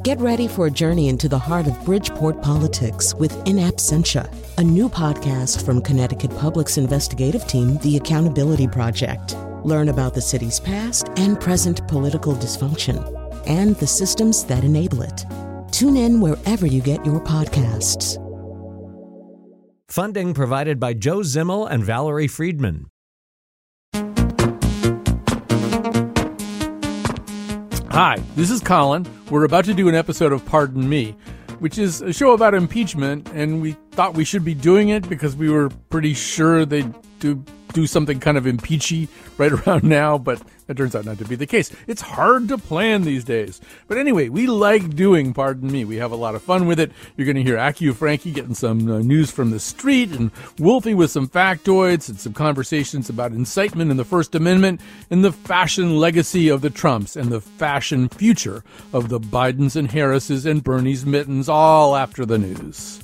Get ready for a journey into the heart of Bridgeport politics with In Absentia, a new podcast from Connecticut Public's investigative team, The Accountability Project. Learn about the city's past and present political dysfunction and the systems that enable it. Tune in wherever you get your podcasts. Funding provided by Joe Zimmel and Valerie Friedman. Hi, this is Colin. We're about to do an episode of Pardon Me, which is a show about impeachment, and we thought we should be doing it because we were pretty sure they'd do something kind of impeachy right around now, but that turns out not to be the case. It's hard to plan these days. But anyway, we like doing Pardon Me. We have a lot of fun with it. You're going to hear AccuFrankie getting some news from the street, and Wolfie with some factoids and some conversations about incitement and the First Amendment and the fashion legacy of the Trumps and the fashion future of the Bidens and Harrises and Bernie's mittens, all after the news.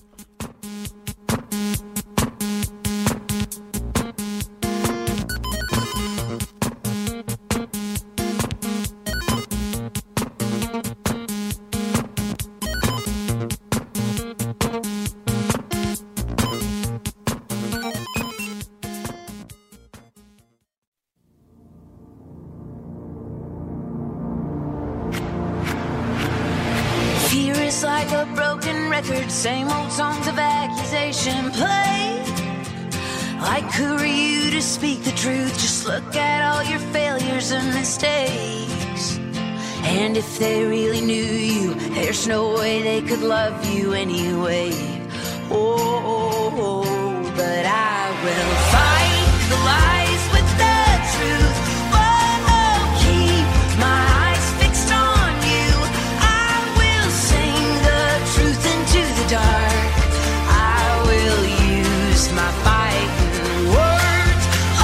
Like a broken record, same old songs of accusation play. Like who are you to speak the truth? Just look at all your failures and mistakes. And if they really knew you, there's no way they could love you anyway. Oh, but I will fight the lies with the truth. Oh, keep my eyes fixed on you. I will sing the truth into the dark. I will use my fighting words.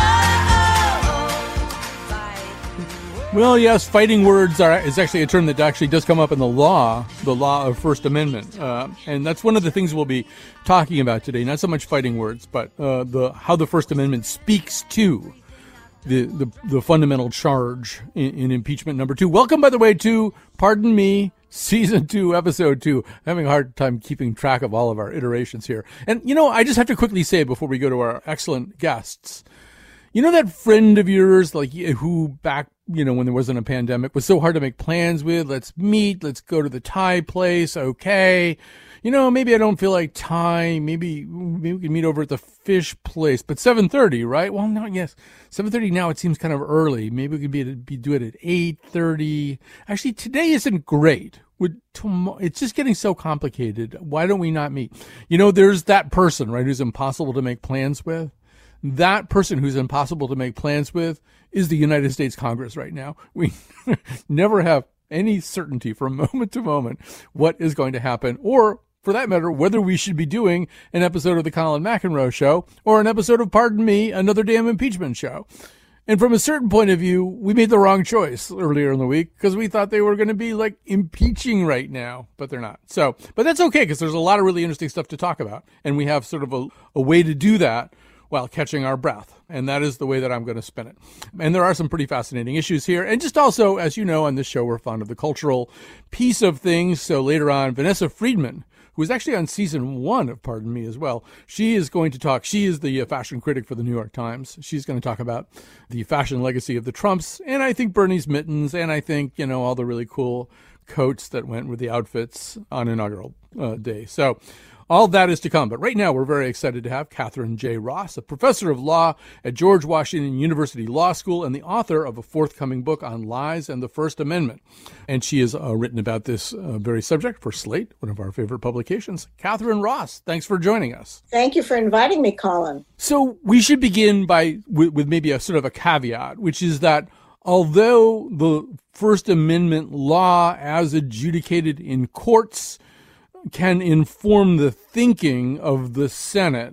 Fighting words. Well, yes, fighting words is actually a term that actually does come up in the law of First Amendment. And that's one of the things we'll be talking about today. Not so much fighting words, but how the First Amendment speaks to the fundamental charge in impeachment number 2. Welcome, by the way, to Pardon Me, Season 2, Episode 2. I'm having a hard time keeping track of all of our iterations here. And, I just have to quickly say before we go to our excellent guests, that friend of yours, like who back, when there wasn't a pandemic, was so hard to make plans with? Let's meet. Let's go to the Thai place. Okay. Maybe I don't feel like Thai. Maybe we can meet over at the fish place. But 7:30, right? Well, no, yes. 7:30 now, it seems kind of early. Maybe we could do it at 8:30. Actually, today isn't great. It's just getting so complicated. Why don't we not meet? There's that person, right, who's impossible to make plans with. That person who's impossible to make plans with is the United States Congress right now. We never have any certainty from moment to moment what is going to happen, or for that matter, whether we should be doing an episode of the Colin McEnroe Show or an episode of Pardon Me, another damn impeachment show. And from a certain point of view, we made the wrong choice earlier in the week because we thought they were going to be like impeaching right now, but they're not. So, but that's okay because there's a lot of really interesting stuff to talk about. And we have sort of a way to do that while catching our breath. And that is the way that I'm going to spin it. And there are some pretty fascinating issues here. And just also, as you know, on this show, we're fond of the cultural piece of things. So later on, Vanessa Friedman, who is actually on season 1 of Pardon Me as well, she is going to talk. She is the fashion critic for the New York Times. She's going to talk about the fashion legacy of the Trumps. And I think Bernie's mittens. And I think, all the really cool coats that went with the outfits on inaugural day. So all that is to come. But right now, we're very excited to have Catherine J. Ross, a professor of law at George Washington University Law School and the author of a forthcoming book on lies and the First Amendment. And she has written about this very subject for Slate, one of our favorite publications. Catherine Ross, thanks for joining us. Thank you for inviting me, Colin. So we should begin with maybe a sort of a caveat, which is that although the First Amendment law as adjudicated in courts can inform the thinking of the Senate,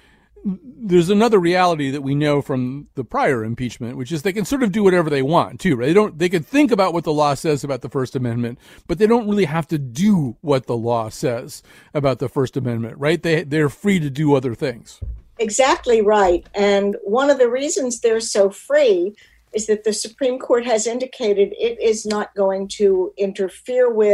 there's another reality that we know from the prior impeachment, which is they can sort of do whatever they want too, right? They can think about what the law says about the First Amendment, but they don't really have to do what the law says about the First Amendment, right? They're free to do other things. Exactly right. And one of the reasons they're so free is that the Supreme Court has indicated it is not going to interfere with,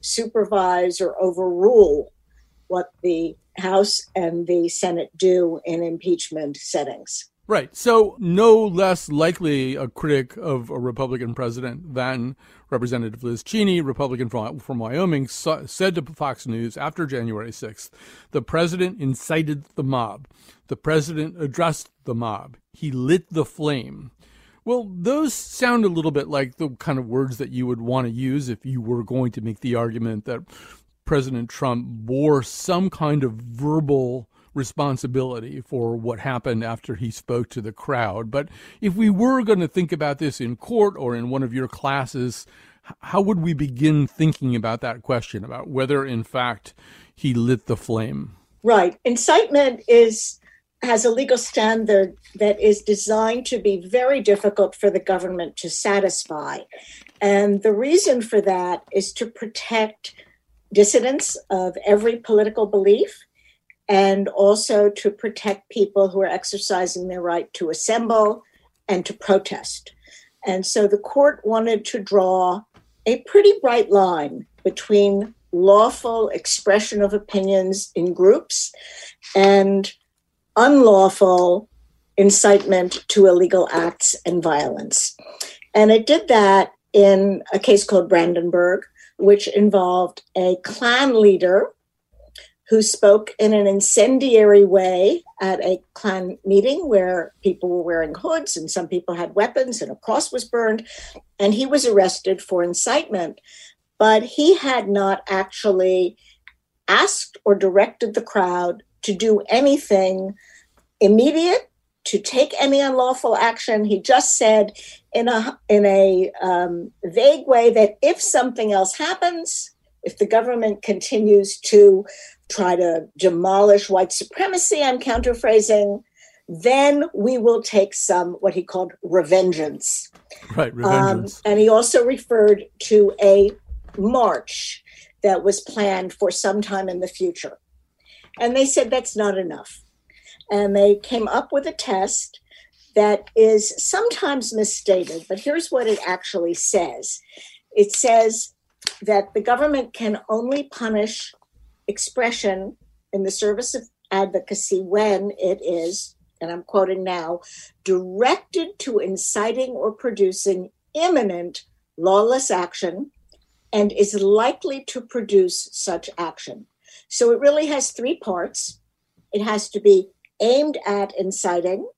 supervise or overrule what the House and the Senate do in impeachment settings. Right. So no less likely a critic of a Republican president than Representative Liz Cheney, Republican from Wyoming, said to Fox News after January 6th, the president incited the mob. The president addressed the mob. He lit the flame. Well, those sound a little bit like the kind of words that you would want to use if you were going to make the argument that President Trump bore some kind of verbal responsibility for what happened after he spoke to the crowd. But if we were going to think about this in court or in one of your classes, how would we begin thinking about that question, about whether, in fact, he lit the flame? Right. Incitement has a legal standard that is designed to be very difficult for the government to satisfy. And the reason for that is to protect dissidents of every political belief, and also to protect people who are exercising their right to assemble and to protest. And so the court wanted to draw a pretty bright line between lawful expression of opinions in groups and unlawful incitement to illegal acts and violence. And it did that in a case called Brandenburg, which involved a Klan leader who spoke in an incendiary way at a Klan meeting where people were wearing hoods and some people had weapons and a cross was burned. And he was arrested for incitement, but he had not actually asked or directed the crowd to do anything immediate, to take any unlawful action. He just said in a vague way that if something else happens, if the government continues to try to demolish white supremacy, I'm counterphrasing, then we will take some, what he called revengeance. Right, revengeance. And he also referred to a march that was planned for some time in the future. And they said that's not enough. And they came up with a test that is sometimes misstated, but here's what it actually says. It says that the government can only punish expression in the service of advocacy when it is, and I'm quoting now, directed to inciting or producing imminent lawless action and is likely to produce such action. So it really has three parts. It has to be aimed at inciting.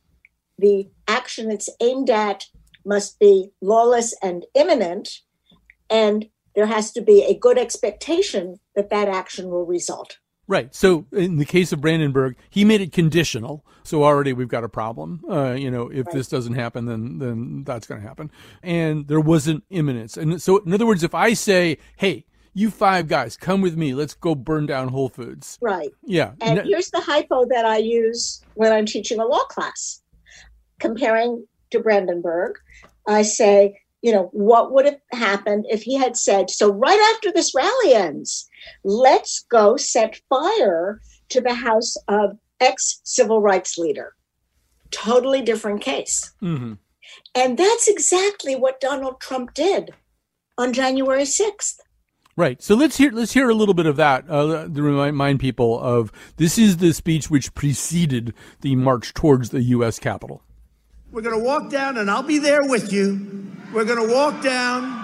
The action it's aimed at must be lawless and imminent, and there has to be a good expectation that that action will result. Right. So in the case of Brandenburg, he made it conditional. So already we've got a problem. If this doesn't happen, then that's going to happen. And there wasn't imminence. And so, in other words, if I say, hey, you five guys, come with me, let's go burn down Whole Foods. Right. Yeah. And here's the hypo that I use when I'm teaching a law class. Comparing to Brandenburg, I say, what would have happened if he had said, so right after this rally ends, let's go set fire to the house of ex-civil rights leader. Totally different case. Mm-hmm. And that's exactly what Donald Trump did on January 6th. Right. So let's hear a little bit of that to remind people of this is the speech which preceded the march towards the U.S. Capitol. We're going to walk down, and I'll be there with you. We're going to walk down.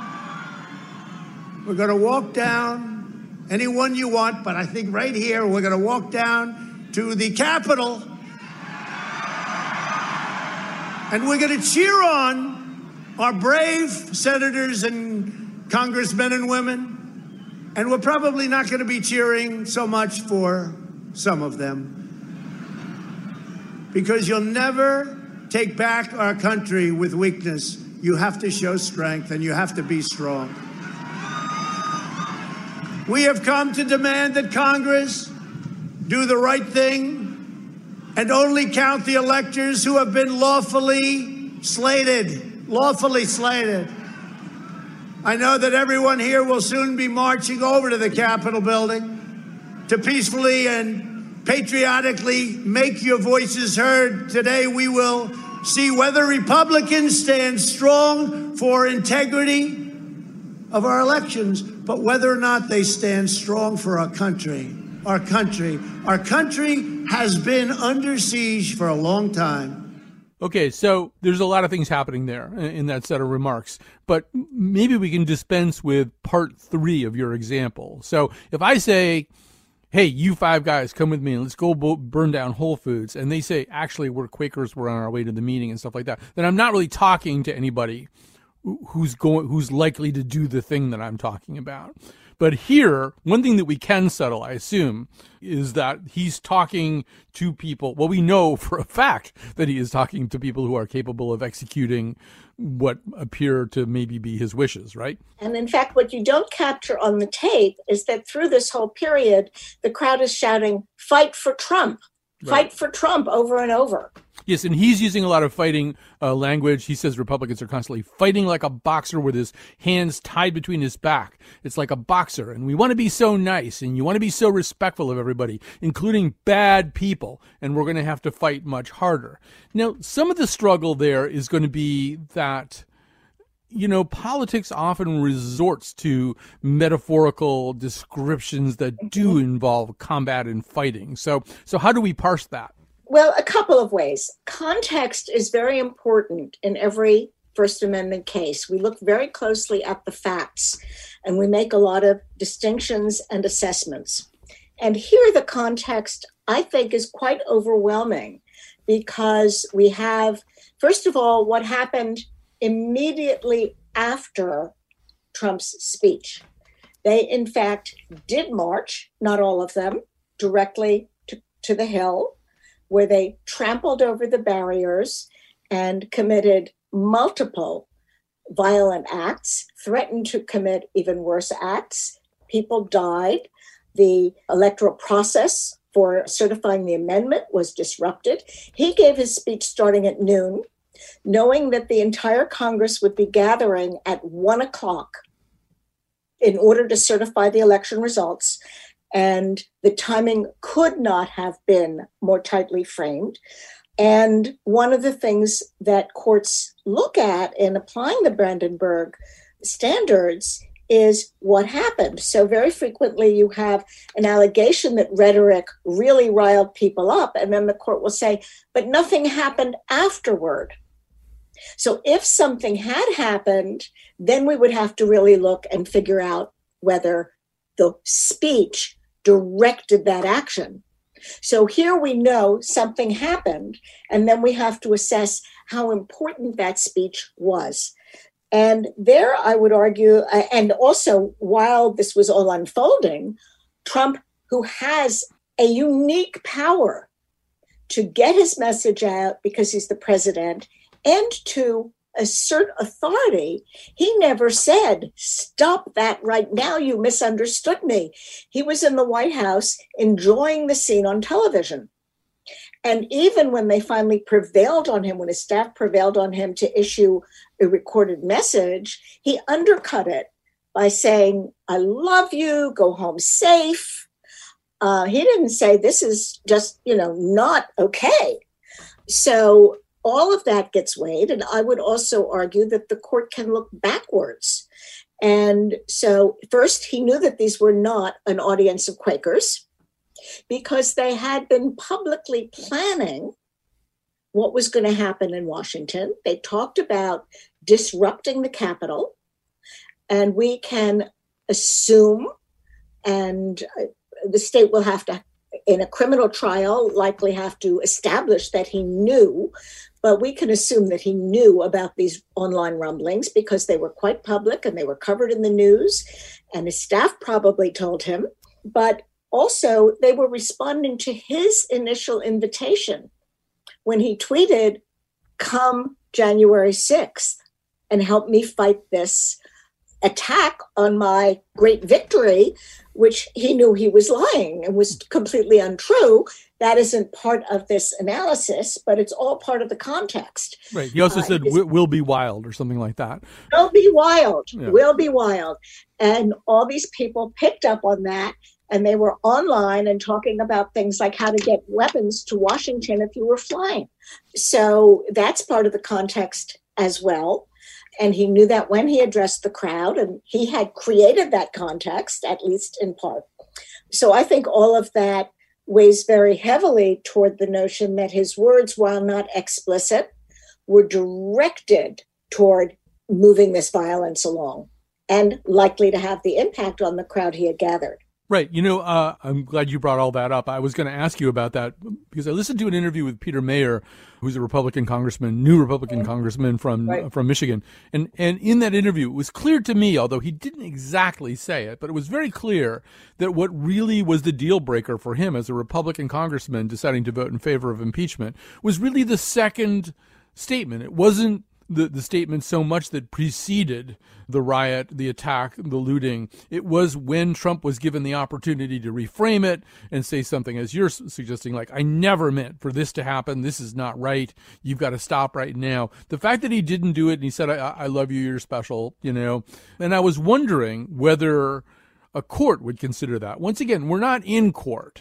We're going to walk down anyone you want, but I think right here we're going to walk down to the Capitol. And we're going to cheer on our brave senators and congressmen and women. And we're probably not going to be cheering so much for some of them. Because you'll never take back our country with weakness. You have to show strength, and you have to be strong. We have come to demand that Congress do the right thing and only count the electors who have been lawfully slated. Lawfully slated. I know that everyone here will soon be marching over to the Capitol building to peacefully and patriotically make your voices heard. Today we will see whether Republicans stand strong for integrity of our elections. but whether or not they stand strong for our country. Our country has been under siege for a long time. Okay, so there's a lot of things happening there in that set of remarks, but maybe we can dispense with part 3 of your example. So if I say, hey, you 5 guys, come with me and let's go burn down Whole Foods, and they say, actually, we're Quakers, we're on our way to the meeting and stuff like that, then I'm not really talking to anybody who's likely to do the thing that I'm talking about. But here, one thing that we can settle, I assume, is that he's talking to people. Well, we know for a fact that he is talking to people who are capable of executing what appear to maybe be his wishes, right? And in fact, what you don't capture on the tape is that through this whole period, the crowd is shouting, "Fight for Trump, fight for Trump," over and over. Yes, and he's using a lot of fighting language. He says Republicans are constantly fighting like a boxer with his hands tied between his back. It's like a boxer, and we want to be so nice, and you want to be so respectful of everybody, including bad people, and we're going to have to fight much harder. Now, some of the struggle there is going to be that, you know, politics often resorts to metaphorical descriptions that do involve combat and fighting. So how do we parse that? Well, a couple of ways. Context is very important in every First Amendment case. We look very closely at the facts, and we make a lot of distinctions and assessments. And here the context, I think, is quite overwhelming because we have, first of all, what happened immediately after Trump's speech. They, in fact, did march, not all of them, directly to the Hill, where they trampled over the barriers and committed multiple violent acts, threatened to commit even worse acts. People died. The electoral process for certifying the amendment was disrupted. He gave his speech starting at noon, knowing that the entire Congress would be gathering at 1 o'clock in order to certify the election results. And the timing could not have been more tightly framed. And one of the things that courts look at in applying the Brandenburg standards is what happened. So very frequently you have an allegation that rhetoric really riled people up, and then the court will say, but nothing happened afterward. So if something had happened, then we would have to really look and figure out whether the speech directed that action. So here we know something happened, and then we have to assess how important that speech was. And there I would argue, and also while this was all unfolding, Trump, who has a unique power to get his message out because he's the president and to assert authority, he never said, "Stop that right now, you misunderstood me." He was in the White House enjoying the scene on television. And even when they finally prevailed on him, when his staff prevailed on him to issue a recorded message, he undercut it by saying, "I love you, go home safe." He didn't say this is just, not okay. So all of that gets weighed. And I would also argue that the court can look backwards. And so first, he knew that these were not an audience of Quakers because they had been publicly planning what was going to happen in Washington. They talked about disrupting the Capitol. And we can assume, and the state will have to, in a criminal trial, likely have to establish that he knew, but we can assume that he knew about these online rumblings because they were quite public and they were covered in the news, and his staff probably told him. But also, they were responding to his initial invitation when he tweeted, "Come January 6th and help me fight this attack on my great victory," which he knew he was lying and was completely untrue. That isn't part of this analysis, but it's all part of the context. Right. He also said, "We'll be wild," or something like that. We'll be wild. Yeah. We'll be wild. And all these people picked up on that, and they were online and talking about things like how to get weapons to Washington if you were flying. So that's part of the context as well. And he knew that when he addressed the crowd, and he had created that context, at least in part. So I think all of that weighs very heavily toward the notion that his words, while not explicit, were directed toward moving this violence along and likely to have the impact on the crowd he had gathered. Right. I'm glad you brought all that up. I was going to ask you about that because I listened to an interview with Peter Mayer, who's a Republican congressman, new Republican congressman from Michigan. And in that interview, it was clear to me, although he didn't exactly say it, but it was very clear that what really was the deal breaker for him as a Republican congressman deciding to vote in favor of impeachment was really the second statement. It wasn't the statement so much that preceded the riot, the attack, the looting. It was when Trump was given the opportunity to reframe it and say something, as you're suggesting, like, I never meant for this to happen. This is not right. You've got to stop right now. The fact that he didn't do it and he said, I love you, you're special, And I was wondering whether a court would consider that. Once again, we're not in court.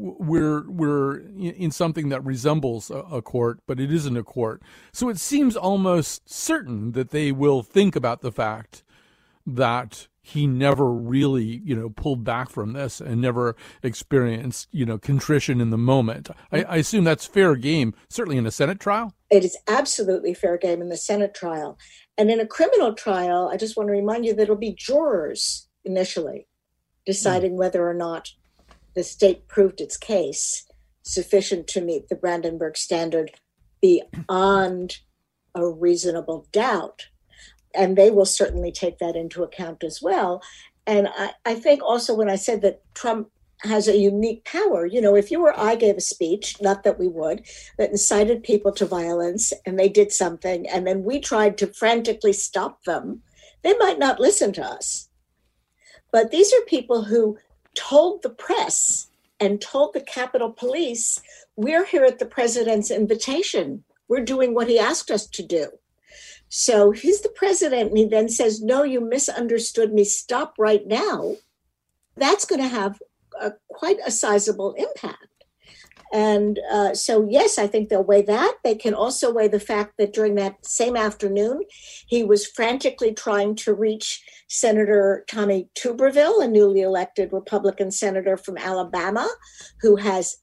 We're in something that resembles a court, but it isn't a court. So it seems almost certain that they will think about the fact that he never really, pulled back from this and never experienced, contrition in the moment. I assume that's fair game, certainly in a Senate trial. It is absolutely fair game in the Senate trial. And in a criminal trial, I just want to remind you that it'll be jurors initially deciding whether or not the state proved its case sufficient to meet the Brandenburg standard beyond a reasonable doubt. And they will certainly take that into account as well. And I think also when I said that Trump has a unique power, if you or I gave a speech, not that we would, that incited people to violence and they did something, and then we tried to frantically stop them, they might not listen to us. But these are people who told the press and told the Capitol Police, we're here at the president's invitation. We're doing what he asked us to do. So he's the president and he then says, no, you misunderstood me. Stop right now. That's going to have quite a sizable impact. And so, yes, I think they'll weigh that. They can also weigh the fact that during that same afternoon, he was frantically trying to reach Senator Tommy Tuberville, a newly elected Republican senator from Alabama, who has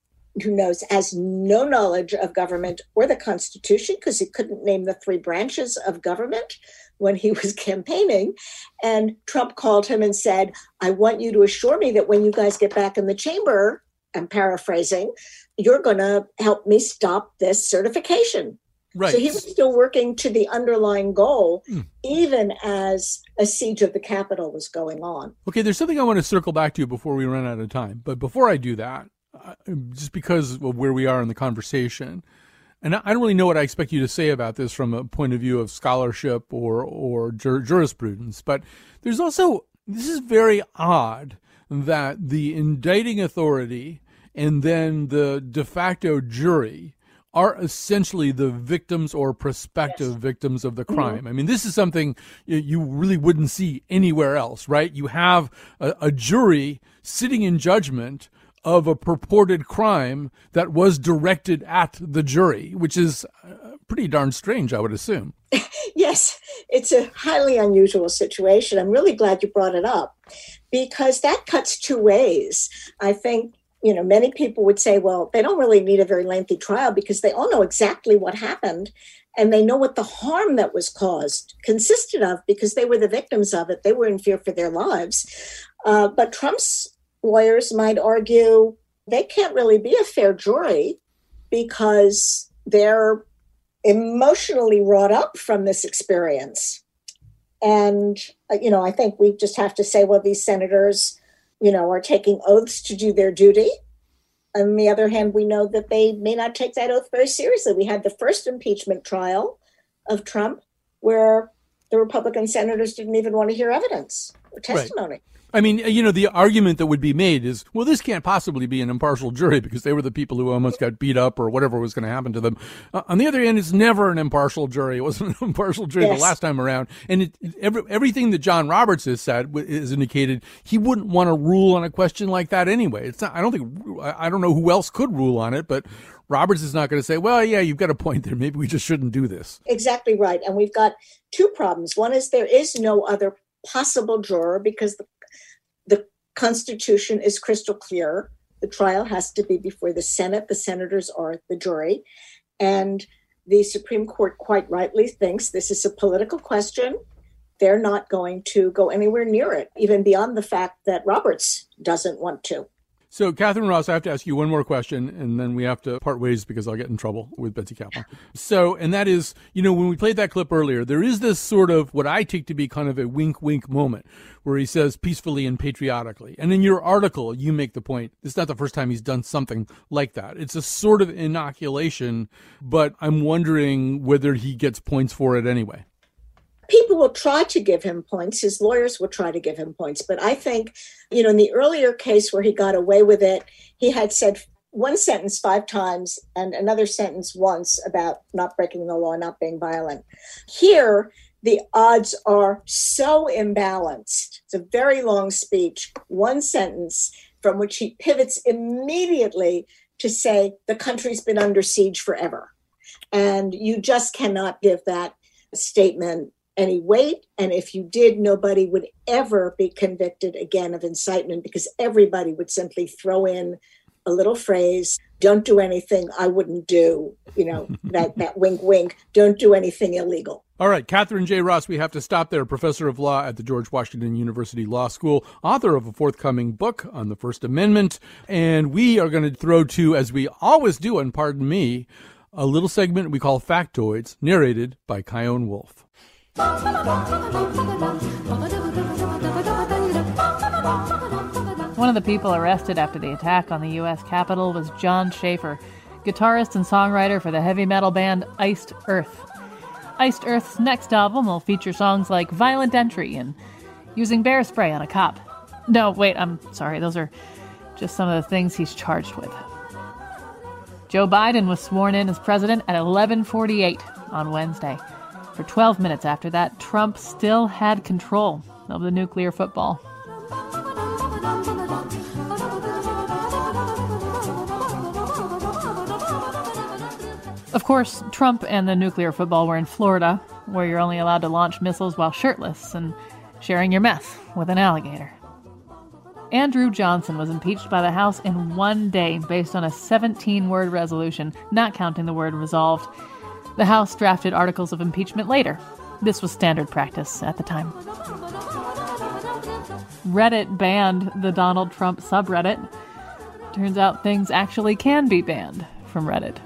no knowledge of government or the Constitution because he couldn't name the three branches of government when he was campaigning. And Trump called him and said, I want you to assure me that when you guys get back in the chamber, I'm paraphrasing, you're going to help me stop this certification. Right. So he was still working to the underlying goal, even as a siege of the Capitol was going on. Okay, there's something I want to circle back to before we run out of time. But before I do that, just because of where we are in the conversation, and I don't really know what I expect you to say about this from a point of view of scholarship or jurisprudence, but there's also, this is very odd that the indicting authority and then the de facto jury are essentially the victims or prospective victims of the crime. Mm-hmm. I mean, this is something you really wouldn't see anywhere else, right? You have a jury sitting in judgment of a purported crime that was directed at the jury, which is pretty darn strange, I would assume. Yes, it's a highly unusual situation. I'm really glad you brought it up because that cuts two ways. I think, many people would say, well, they don't really need a very lengthy trial because they all know exactly what happened and they know what the harm that was caused consisted of because they were the victims of it. They were in fear for their lives. But Trump's lawyers might argue they can't really be a fair jury because they're emotionally wrought up from this experience. And, I think we just have to say, well, these senators, are taking oaths to do their duty. On the other hand, we know that they may not take that oath very seriously. We had the first impeachment trial of Trump where the Republican senators didn't even want to hear evidence or testimony. Right. I mean, the argument that would be made is, well, this can't possibly be an impartial jury because they were the people who almost got beat up or whatever was going to happen to them. On the other hand, it's never an impartial jury. It wasn't an impartial jury the last time around. And everything that John Roberts has said is indicated he wouldn't want to rule on a question like that anyway. It's not, I don't know who else could rule on it, but Roberts is not going to say, well, yeah, you've got a point there. Maybe we just shouldn't do this. Exactly right. And we've got two problems. One is there is no other possible juror because the Constitution is crystal clear. The trial has to be before the Senate. The senators are the jury. And the Supreme Court quite rightly thinks this is a political question. They're not going to go anywhere near it, even beyond the fact that Roberts doesn't want to. So, Catherine Ross, I have to ask you one more question, and then we have to part ways because I'll get in trouble with Betsy Kaplan. So, and that is, when we played that clip earlier, there is this sort of what I take to be kind of a wink-wink moment where he says peacefully and patriotically. And in your article, you make the point, it's not the first time he's done something like that. It's a sort of inoculation, but I'm wondering whether he gets points for it anyway. People will try to give him points. His lawyers will try to give him points. But I think, in the earlier case where he got away with it, he had said one sentence 5 times and another sentence once about not breaking the law, not being violent. Here, the odds are so imbalanced. It's a very long speech, one sentence from which he pivots immediately to say the country's been under siege forever. And you just cannot give that statement any weight. And if you did, nobody would ever be convicted again of incitement because everybody would simply throw in a little phrase, don't do anything I wouldn't do, that wink, wink, don't do anything illegal. All right, Catherine J. Ross, we have to stop there, professor of law at the George Washington University Law School, author of a forthcoming book on the First Amendment. And we are going to throw to, as we always do on Pardon Me, a little segment we call Factoids, narrated by Chion Wolf. One of the people arrested after the attack on the U.S. Capitol was Jon Schaffer, guitarist and songwriter for the heavy metal band Iced Earth. Iced Earth's next album will feature songs like Violent Entry and Using Bear Spray on a Cop. No, wait, I'm sorry, those are just some of the things he's charged with. Joe Biden was sworn in as president at 11:48 on Wednesday. For 12 minutes after that, Trump still had control of the nuclear football. Of course, Trump and the nuclear football were in Florida, where you're only allowed to launch missiles while shirtless and sharing your meth with an alligator. Andrew Johnson was impeached by the House in one day based on a 17-word resolution, not counting the word resolved. The House drafted articles of impeachment later. This was standard practice at the time. Reddit banned the Donald Trump subreddit. Turns out things actually can be banned from Reddit.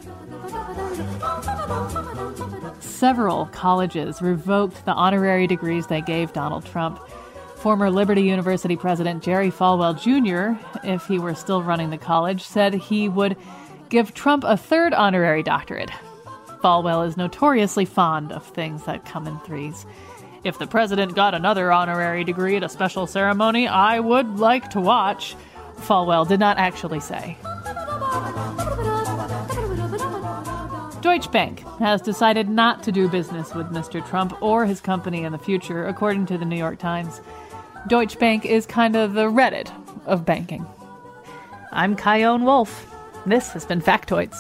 Several colleges revoked the honorary degrees they gave Donald Trump. Former Liberty University president Jerry Falwell Jr., if he were still running the college, said he would give Trump a third honorary doctorate. Falwell is notoriously fond of things that come in threes. If the president got another honorary degree at a special ceremony, I would like to watch, Falwell did not actually say. Deutsche Bank has decided not to do business with Mr. Trump or his company in the future, according to the New York Times. Deutsche Bank is kind of the Reddit of banking. I'm Chion Wolf. This has been Factoids.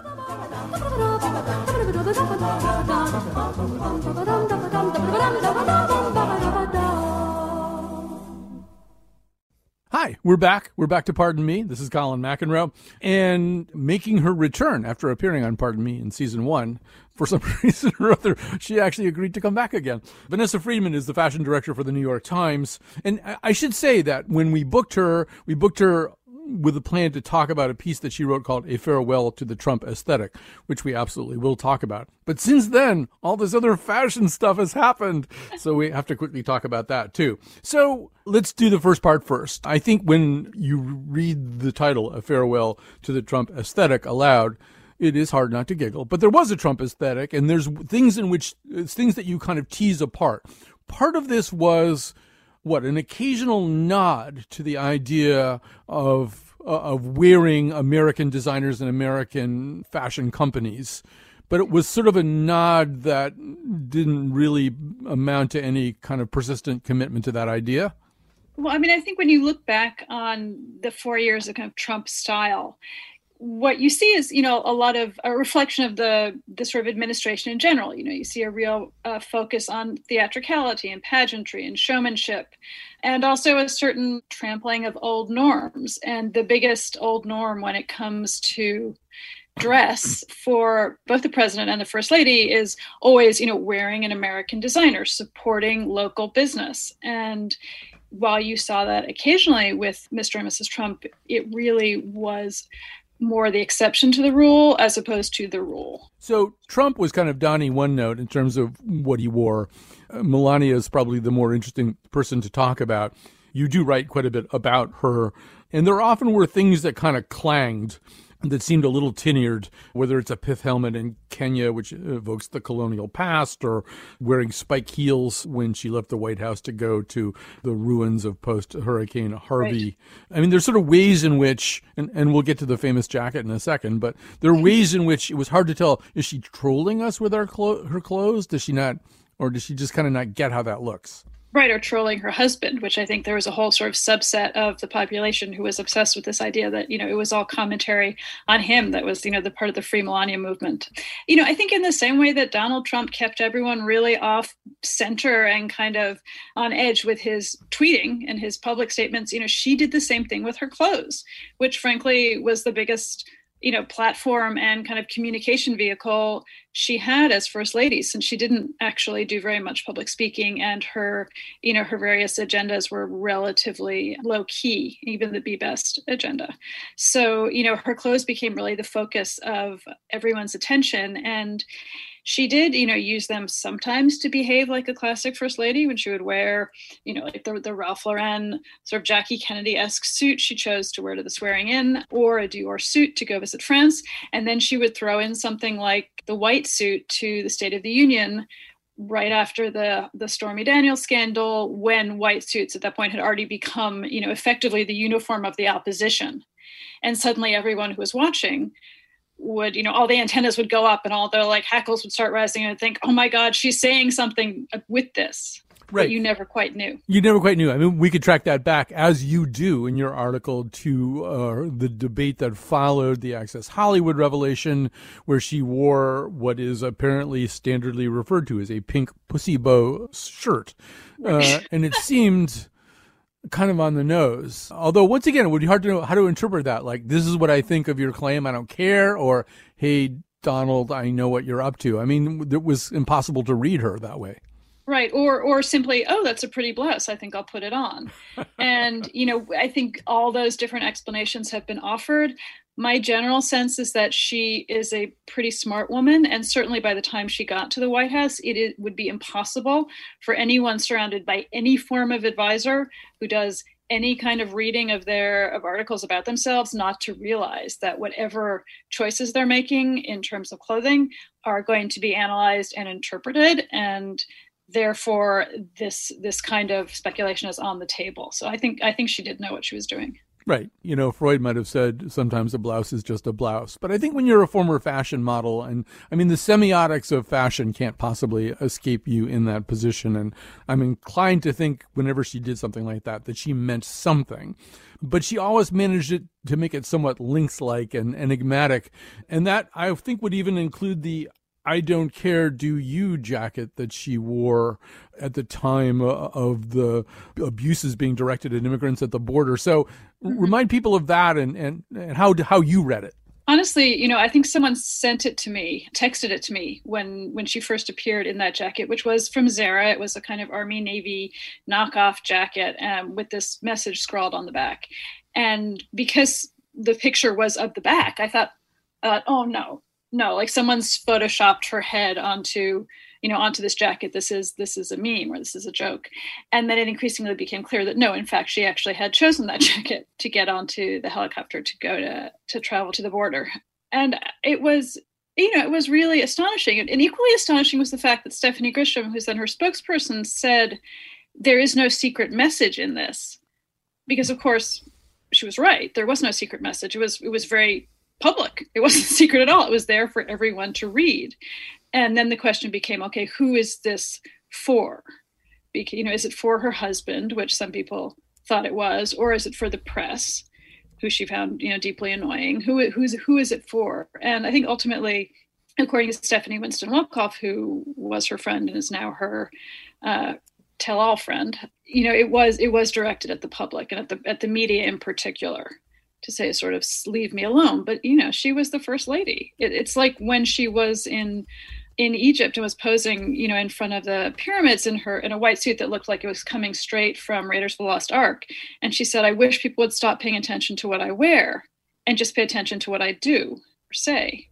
Hi, we're back. We're back to Pardon Me. This is Colin McEnroe. And making her return after appearing on Pardon Me in season 1, for some reason or other, she actually agreed to come back again. Vanessa Friedman is the fashion director for the New York Times. And I should say that when we booked her with a plan to talk about a piece that she wrote called A Farewell to the Trump Aesthetic, which we absolutely will talk about. But since then, all this other fashion stuff has happened. So we have to quickly talk about that too. So let's do the first part first. I think when you read the title, A Farewell to the Trump Aesthetic, aloud, it is hard not to giggle. But there was a Trump aesthetic, and there's things that you kind of tease apart. Part of this was an occasional nod to the idea of wearing American designers and American fashion companies. But it was sort of a nod that didn't really amount to any kind of persistent commitment to that idea. Well, I mean, I think when you look back on the 4 years of kind of Trump style, what you see is, a lot of a reflection of the sort of administration in general. You see a real focus on theatricality and pageantry and showmanship, and also a certain trampling of old norms. And the biggest old norm when it comes to dress for both the president and the first lady is always, wearing an American designer, supporting local business. And while you saw that occasionally with Mr. and Mrs. Trump, it really was more the exception to the rule as opposed to the rule. So Trump was kind of donning one note in terms of what he wore. Melania is probably the more interesting person to talk about. You do write quite a bit about her, and there often were things that kind of clanged that seemed a little tenured, whether it's a pith helmet in Kenya, which evokes the colonial past, or wearing spike heels when she left the White House to go to the ruins of post-Hurricane Harvey. Right. I mean, there's sort of ways in which, and we'll get to the famous jacket in a second, but there are ways in which it was hard to tell, is she trolling us with her clothes? Does she not, or does she just kind of not get how that looks? Right, or trolling her husband, which I think there was a whole sort of subset of the population who was obsessed with this idea that, it was all commentary on him that was, the part of the Free Melania movement. I think in the same way that Donald Trump kept everyone really off center and kind of on edge with his tweeting and his public statements, she did the same thing with her clothes, which frankly was the biggest platform and kind of communication vehicle she had as first lady, since she didn't actually do very much public speaking, and her, her various agendas were relatively low key, even the Be Best agenda. So, her clothes became really the focus of everyone's attention. And she did, use them sometimes to behave like a classic first lady when she would wear, like the Ralph Lauren sort of Jackie Kennedy-esque suit she chose to wear to the swearing in, or a Dior suit to go visit France. And then she would throw in something like the white suit to the State of the Union right after the Stormy Daniels scandal, when white suits at that point had already become, effectively the uniform of the opposition. And suddenly everyone who was watching would, all the antennas would go up and all the hackles would start rising and think, oh my God, she's saying something with this. Right. But you never quite knew. You never quite knew. I mean, we could track that back, as you do in your article, to the debate that followed the Access Hollywood revelation, where she wore what is apparently standardly referred to as a pink pussy bow shirt. And it seemed kind of on the nose. Although, once again, it would be hard to know how to interpret that. Like, this is what I think of your claim, I don't care, or, hey, Donald, I know what you're up to. I mean, it was impossible to read her that way. Right. Or simply, oh, that's a pretty blouse, I think I'll put it on. And, I think all those different explanations have been offered. My general sense is that she is a pretty smart woman, and certainly by the time she got to the White House, it would be impossible for anyone surrounded by any form of advisor who does any kind of reading of articles about themselves not to realize that whatever choices they're making in terms of clothing are going to be analyzed and interpreted, and therefore this kind of speculation is on the table. So I think she did know what she was doing. Right. Freud might have said sometimes a blouse is just a blouse. But I think when you're a former fashion model, and I mean, the semiotics of fashion can't possibly escape you in that position. And I'm inclined to think whenever she did something like that she meant something. But she always managed to make it somewhat lynx-like and enigmatic. And that, I think, would even include the I don't care, do you jacket that she wore at the time of the abuses being directed at immigrants at the border. So remind people of that and how you read it. Honestly, I think someone texted it to me when she first appeared in that jacket, which was from Zara. It was a kind of Army Navy knockoff jacket with this message scrawled on the back. And because the picture was of the back, I thought, oh no, like someone's photoshopped her head onto this jacket. This is a meme, or this is a joke. And then it increasingly became clear that no, in fact, she actually had chosen that jacket to get onto the helicopter to go to travel to the border. And it was, it was really astonishing. And equally astonishing was the fact that Stephanie Grisham, who's then her spokesperson, said there is no secret message in this. Because of course she was right. There was no secret message. It was very public. It wasn't secret at all. It was there for everyone to read. And then the question became, okay, who is this for? Is it for her husband, which some people thought it was, or is it for the press? who she found, deeply annoying. Who is it for? And I think ultimately, according to Stephanie Winston Wolkoff, who was her friend and is now her tell-all friend, it was directed at the public and at the media in particular, to say sort of leave me alone. But she was the first lady. It's like when she was in Egypt and was posing, in front of the pyramids in a white suit that looked like it was coming straight from Raiders of the Lost Ark. And she said, "I wish people would stop paying attention to what I wear and just pay attention to what I do or say."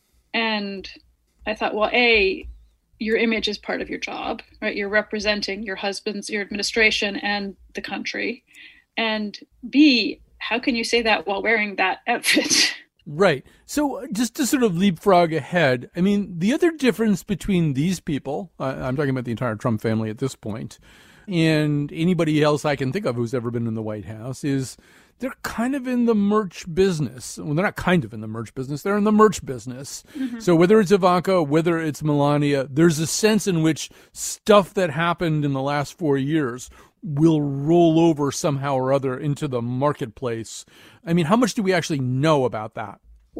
And I thought, well, A, your image is part of your job, right? You're representing your administration and the country. And B, how can you say that while wearing that outfit? Right. So just to sort of leapfrog ahead, I mean, the other difference between these people, I'm talking about the entire Trump family at this point, and anybody else I can think of who's ever been in the White House, is they're kind of in the merch business. Well, they're not kind of in the merch business. They're in the merch business. Mm-hmm. So whether it's Ivanka, whether it's Melania, there's a sense in which stuff that happened in the last 4 years will roll over somehow or other into the marketplace. I mean, how much do we actually know about that?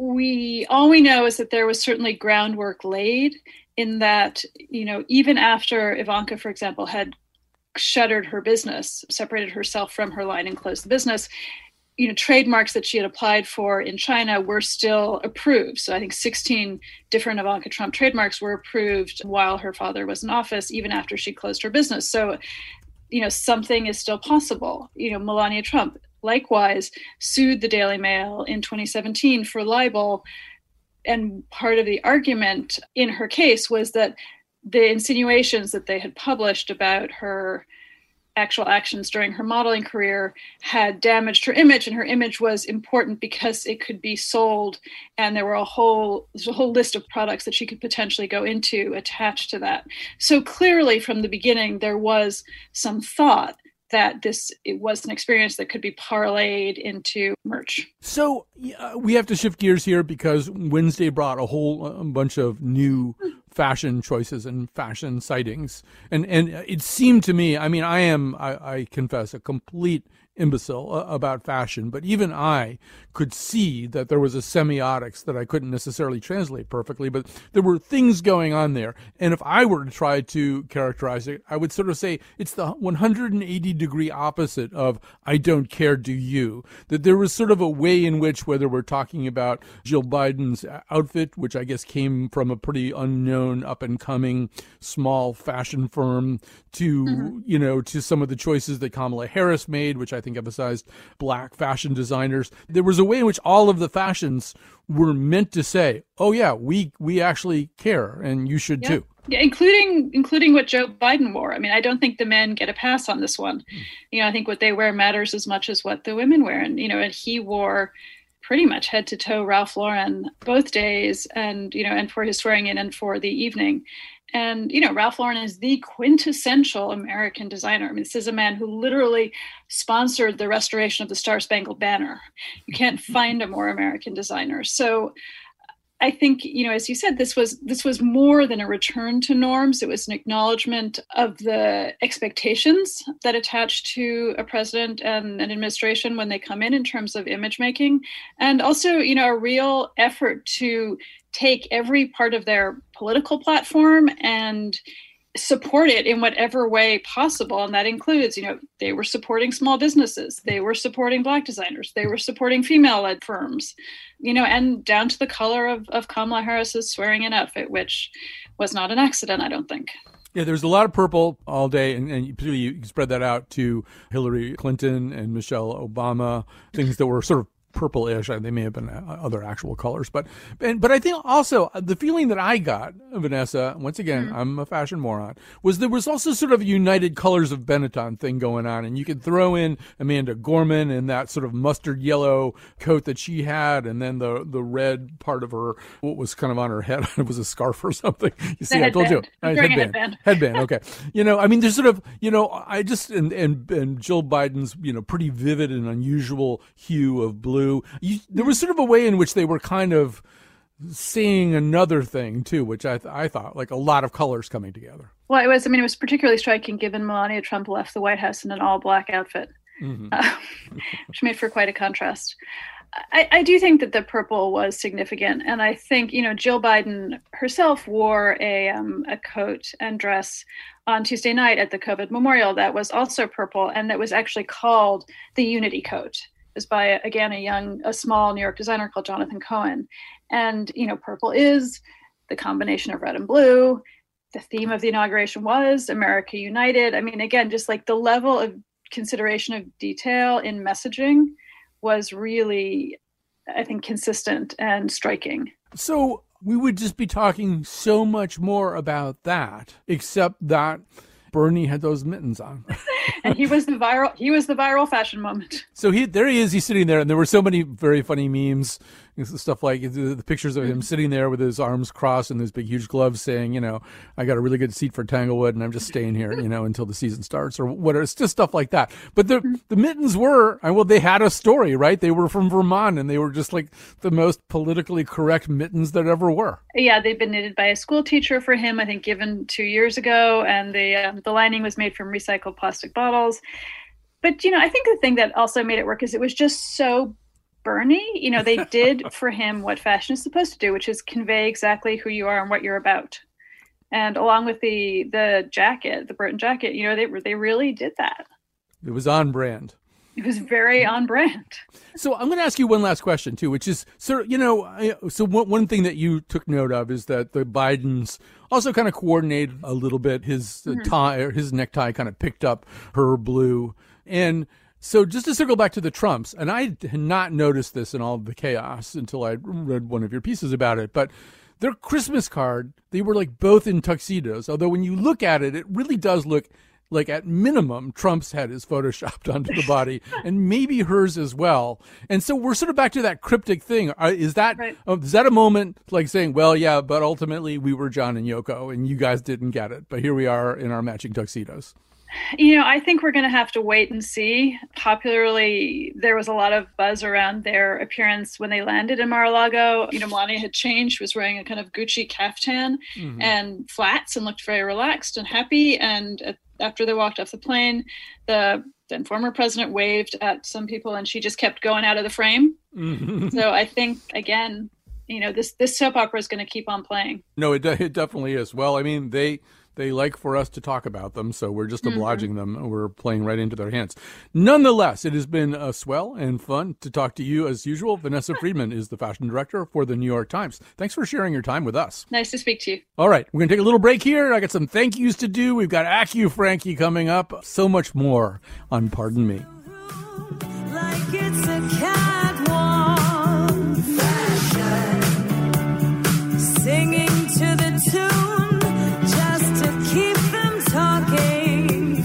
All we know is that there was certainly groundwork laid in that, even after Ivanka, for example, had shuttered her business, separated herself from her line and closed the business, trademarks that she had applied for in China were still approved. So I think 16 different Ivanka Trump trademarks were approved while her father was in office, even after she closed her business. So something is still possible. Melania Trump, likewise, sued the Daily Mail in 2017 for libel. And part of the argument in her case was that the insinuations that they had published about her actual actions during her modeling career had damaged her image, and her image was important because it could be sold, and there's a whole list of products that she could potentially go into attached to that. So clearly from the beginning there was some thought that it was an experience that could be parlayed into merch. So we have to shift gears here because Wednesday brought a whole bunch of new fashion choices and fashion sightings. And it seemed to me, I mean, I confess, a complete imbecile about fashion, but even I could see that there was a semiotics that I couldn't necessarily translate perfectly, but there were things going on there. And if I were to try to characterize it, I would sort of say it's the 180-degree opposite of I don't care, do you? That there was sort of a way in which, whether we're talking about Jill Biden's outfit, which I guess came from a pretty unknown, up-and-coming small fashion firm, to, to some of the choices that Kamala Harris made, which I think emphasized black fashion designers. There was a way in which all of the fashions were meant to say, oh yeah, we actually care, and you should too. Yeah, including what Joe Biden wore. I mean, I don't think the men get a pass on this one. I think what they wear matters as much as what the women wear. And, and he wore pretty much head to toe Ralph Lauren both days, and, and for his swearing in and for the evening. And, Ralph Lauren is the quintessential American designer. I mean, this is a man who literally sponsored the restoration of the Star-Spangled Banner. You can't find a more American designer. So I think, as you said, this was more than a return to norms. It was an acknowledgement of the expectations that attach to a president and an administration when they come in terms of image making. And also, a real effort to take every part of their political platform and support it in whatever way possible. And that includes, they were supporting small businesses, they were supporting Black designers, they were supporting female-led firms, and down to the color of Kamala Harris's swearing-in outfit, which was not an accident, I don't think. Yeah, there's a lot of purple all day, and particularly you spread that out to Hillary Clinton and Michelle Obama, things that were sort of purple-ish. They may have been other actual colors, but I think also the feeling that I got, Vanessa, once again, I'm a fashion moron, was there was also sort of a United Colors of Benetton thing going on, and you could throw in Amanda Gorman and that sort of mustard yellow coat that she had, and then the red part of her, what was kind of on her head, it was a scarf or something. You see, I told you, headband. Okay, I mean, there's sort of, I just and Jill Biden's, pretty vivid and unusual hue of blue. There was sort of a way in which they were kind of seeing another thing too, which I thought like a lot of colors coming together. Well, it was particularly striking given Melania Trump left the White House in an all black outfit. which made for quite a contrast. I do think that the purple was significant. And I think, Jill Biden herself wore a coat and dress on Tuesday night at the COVID memorial that was also purple, and that was actually called the Unity Coat. It was by, again, a small New York designer called Jonathan Cohen. And, purple is the combination of red and blue. The theme of the inauguration was America United. I mean, again, just like the level of consideration of detail in messaging was really, I think, consistent and striking. So we would just be talking so much more about that, except that Bernie had those mittens on. And he was the viral fashion moment. So there he is, he's sitting there, and there were so many very funny memes, stuff like the pictures of him sitting there with his arms crossed and those big huge gloves saying, I got a really good seat for Tanglewood and I'm just staying here, until the season starts, or whatever. It's just stuff like that. But the mittens were, they had a story, right? They were from Vermont, and they were just like the most politically correct mittens that ever were. Yeah, they'd been knitted by a school teacher for him, I think, given 2 years ago, and the lining was made from recycled plastic bottles. But, I think the thing that also made it work is it was just so Bernie. They did for him what fashion is supposed to do, which is convey exactly who you are and what you're about. And along with the jacket, the Burton jacket, they really did that. It was on brand. It was very on brand. So I'm going to ask you one last question too, which is, so one thing that you took note of is that the Bidens also kind of coordinated a little bit. His tie, or his necktie, kind of picked up her blue. And so just to circle back to the Trumps, and I had not noticed this in all of the chaos until I read one of your pieces about it, but their Christmas card, they were like both in tuxedos. Although when you look at it, it really does look like at minimum Trump's head is photoshopped onto the body, and maybe hers as well. And so we're sort of back to that cryptic thing. Is that a moment like saying, well, yeah, but ultimately we were John and Yoko and you guys didn't get it, but here we are in our matching tuxedos? I think we're going to have to wait and see. Popularly, there was a lot of buzz around their appearance when they landed in Mar-a-Lago. Melania had changed, was wearing a kind of Gucci caftan and flats and looked very relaxed and happy. And after they walked off the plane, the then former president waved at some people and she just kept going out of the frame. So I think, again, this soap opera is going to keep on playing. No, it definitely is. Well, I mean, they like for us to talk about them, so we're just obliging them. We're playing right into their hands. Nonetheless, it has been swell and fun to talk to you as usual. Vanessa Friedman is the fashion director for the New York Times. Thanks for sharing your time with us. Nice to speak to you. All right, we're going to take a little break here. I got some thank yous to do. We've got AccuFrankie coming up. So much more on Pardon Me. Like it's a catwalk, fashion, singing to the tune. Keep them talking.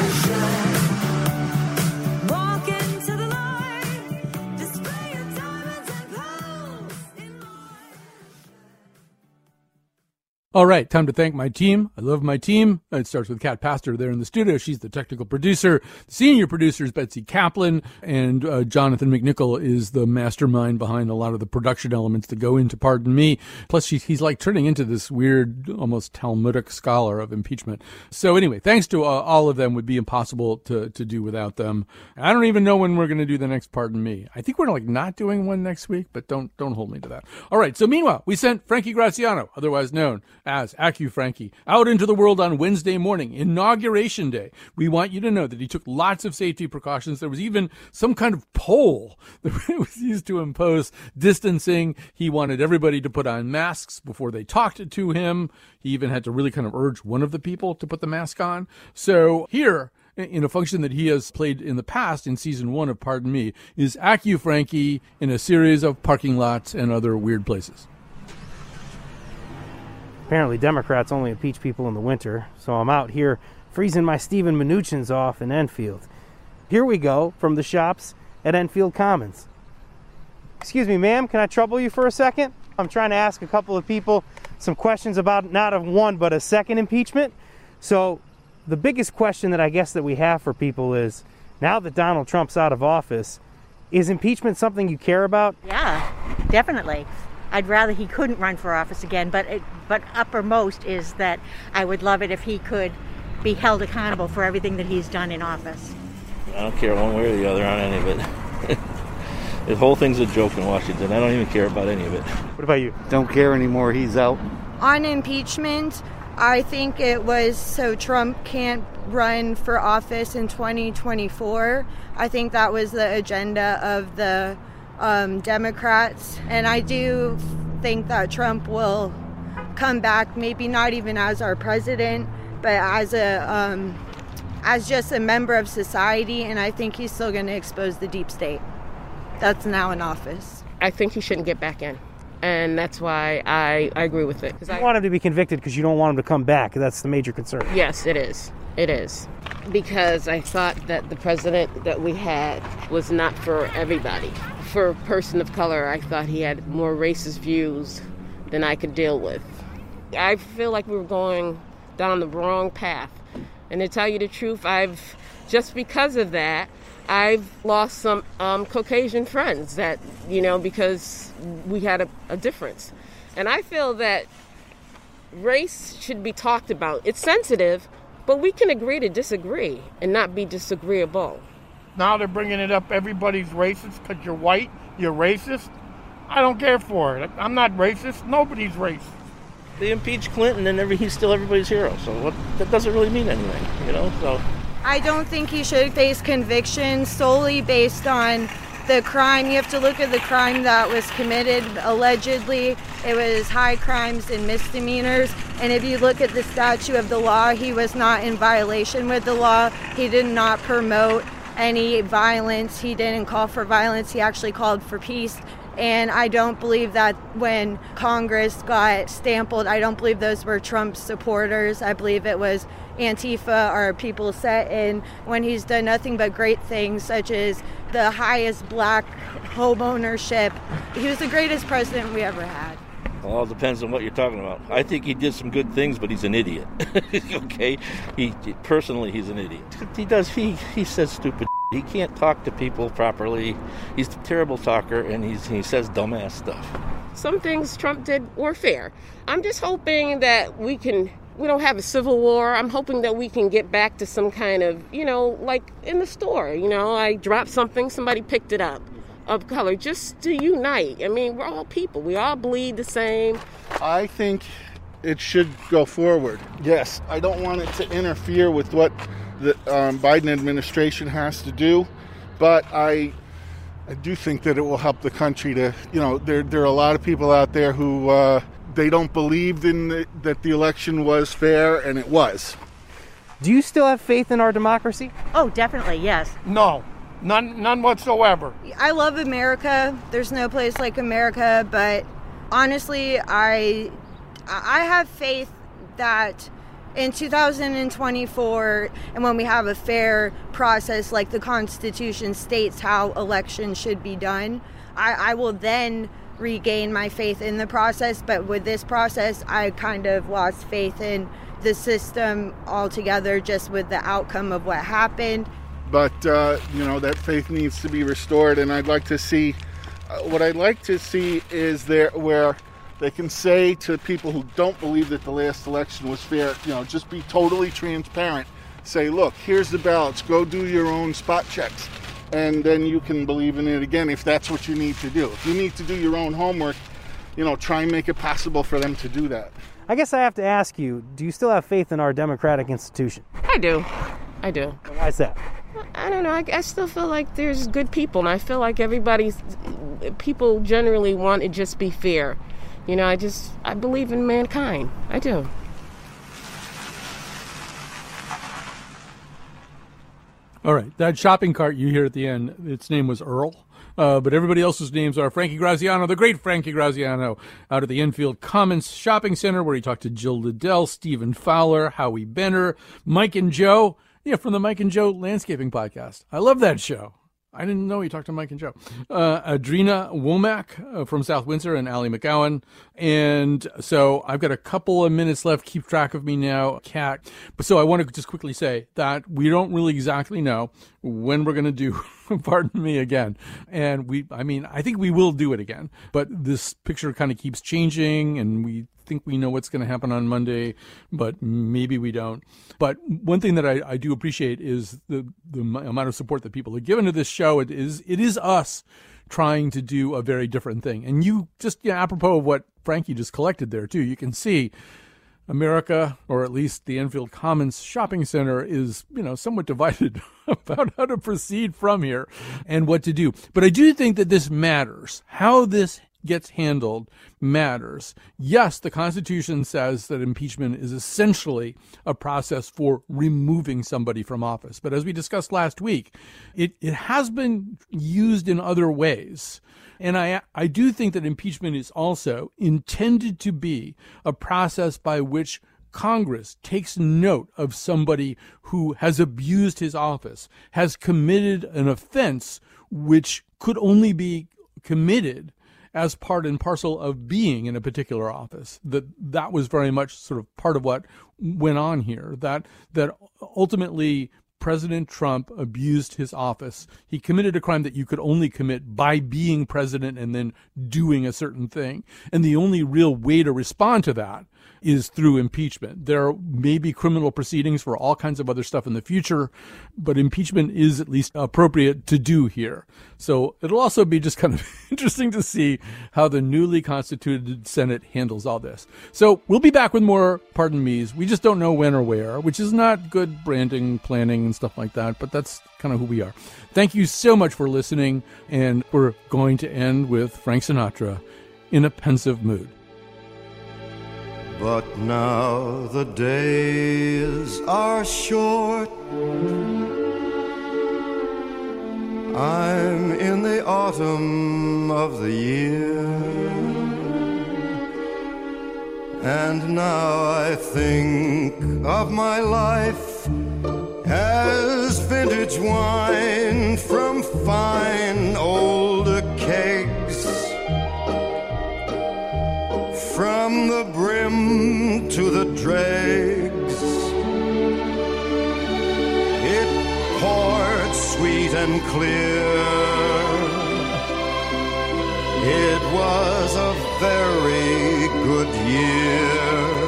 Fashion. Walk into the light. Display your diamonds and pearls in life. All right, time to thank my team. I love my team. It starts with Kat Pastor there in the studio. She's the technical producer. The senior producer is Betsy Kaplan, and Jonathan McNichol is the mastermind behind a lot of the production elements that go into Pardon Me. Plus, he's like turning into this weird, almost Talmudic scholar of impeachment. So anyway, thanks to all of them. Would be impossible to do without them. I don't even know when we're going to do the next Pardon Me. I think we're not doing one next week, but don't hold me to that. All right, so meanwhile, we sent Frankie Graziano, otherwise known as AccuFrankie, out into the world on Wednesday morning, Inauguration Day. We want you to know that he took lots of safety precautions. There was even some kind of pole that was used to impose distancing. He wanted everybody to put on masks before they talked to him. He even had to really kind of urge one of the people to put the mask on. So here, in a function that he has played in the past in season 1 of Pardon Me, is AccuFrankie in a series of parking lots and other weird places. Apparently Democrats only impeach people in the winter, so I'm out here freezing my Stephen Mnuchin's off in Enfield. Here we go from the shops at Enfield Commons. Excuse me, ma'am, can I trouble you for a second? I'm trying to ask a couple of people some questions about not of one but a second impeachment. So the biggest question that I guess that we have for people is, now that Donald Trump's out of office, is impeachment something you care about? Yeah, definitely. I'd rather he couldn't run for office again, but uppermost is that I would love it if he could be held accountable for everything that he's done in office. I don't care one way or the other on any of it. The whole thing's a joke in Washington. I don't even care about any of it. What about you? Don't care anymore. He's out. On impeachment, I think it was so Trump can't run for office in 2024. I think that was the agenda of the Democrats. And I do think that Trump will come back, maybe not even as our president, but as just a member of society. And I think he's still going to expose the deep state that's now in office. I think he shouldn't get back in. And that's why I agree with it. You want him to be convicted because you don't want him to come back. That's the major concern. Yes, it is. It is. Because I thought that the president that we had was not for everybody. For a person of color, I thought he had more racist views than I could deal with. I feel like we were going down the wrong path. And to tell you the truth, just because of that, I've lost some Caucasian friends that, because we had a difference. And I feel that race should be talked about. It's sensitive, but we can agree to disagree and not be disagreeable. Now they're bringing it up, everybody's racist because you're white, you're racist. I don't care for it. I'm not racist. Nobody's racist. They impeached Clinton and he's still everybody's hero. So that doesn't really mean anything, so... I don't think he should face conviction solely based on the crime. You have to look at the crime that was committed. Allegedly, it was high crimes and misdemeanors. And if you look at the statute of the law, he was not in violation with the law. He did not promote any violence. He didn't call for violence. He actually called for peace. And I don't believe that when Congress got stampled, I don't believe those were Trump supporters. I believe it was Antifa or people set in when he's done nothing but great things, such as the highest black home ownership. He was the greatest president we ever had. Well, it all depends on what you're talking about. I think he did some good things, but he's an idiot. Okay? Personally, he's an idiot. He says stupid. He can't talk to people properly. He's a terrible talker, and he says dumbass stuff. Some things Trump did were fair. I'm just hoping that we don't have a civil war. I'm hoping that we can get back to some kind of, like in the store, I dropped something, somebody picked it up of color, just to unite. I mean, we're all people. We all bleed the same. I think it should go forward. Yes, I don't want it to interfere with what the Biden administration has to do, but I do think that it will help the country to, there are a lot of people out there who they don't believe that the election was fair, and it was. Do you still have faith in our democracy? Oh, definitely, yes. No, none whatsoever. I love America. There's no place like America, but honestly, I have faith that in 2024, and when we have a fair process like the Constitution states how elections should be done, I will then regain my faith in the process. But with this process, I kind of lost faith in the system altogether, just with the outcome of what happened. But, that faith needs to be restored, and I'd like to see, what I'd like to see is where they can say to people who don't believe that the last election was fair, just be totally transparent. Say, look, here's the ballots. Go do your own spot checks. And then you can believe in it again if that's what you need to do. If you need to do your own homework, try and make it possible for them to do that. I guess I have to ask you, do you still have faith in our democratic institution? I do. Why is that? I don't know. I still feel like there's good people, and I feel like people generally want to just be fair. I believe in mankind. I do. All right. That shopping cart you hear at the end, its name was Earl. But everybody else's names are Frankie Graziano, the great Frankie Graziano, out at the Enfield Commons Shopping Center, where he talked to Jill Liddell, Stephen Fowler, Howie Benner, Mike and Joe. Yeah, from the Mike and Joe Landscaping Podcast. I love that show. I didn't know he talked to Mike and Joe. Adrena Womack from South Windsor and Allie McGowan. And so I've got a couple of minutes left. Keep track of me now, Kat. But so I want to just quickly say that we don't really exactly know when we're going to do Pardon me again. And I think we will do it again. But this picture kind of keeps changing, and we think we know what's going to happen on Monday, but maybe we don't. But one thing that I do appreciate is the amount of support that people have given to this show. It is us trying to do a very different thing. And you just, apropos of what Frankie just collected there too, you can see America, or at least the Enfield Commons Shopping Center, is, somewhat divided about how to proceed from here and what to do. But I do think that this matters. How this gets handled matters. Yes, the Constitution says that impeachment is essentially a process for removing somebody from office. But as we discussed last week, it has been used in other ways. And I do think that impeachment is also intended to be a process by which Congress takes note of somebody who has abused his office, has committed an offense which could only be committed as part and parcel of being in a particular office. That was very much sort of part of what went on here, that ultimately President Trump abused his office. He committed a crime that you could only commit by being president and then doing a certain thing. And the only real way to respond to that is through impeachment. There may be criminal proceedings for all kinds of other stuff in the future, but impeachment is at least appropriate to do here. So it'll also be just kind of interesting to see how the newly constituted Senate handles all this. So we'll be back with more Pardon Me's. We just don't know when or where, which is not good branding, planning, and stuff like that, but that's kind of who we are. Thank you so much for listening, and we're going to end with Frank Sinatra, In a Pensive Mood. But now the days are short. I'm in the autumn of the year, and now I think of my life as vintage wine from fine old kegs. From the brim to the dregs, it poured sweet and clear. It was a very good year.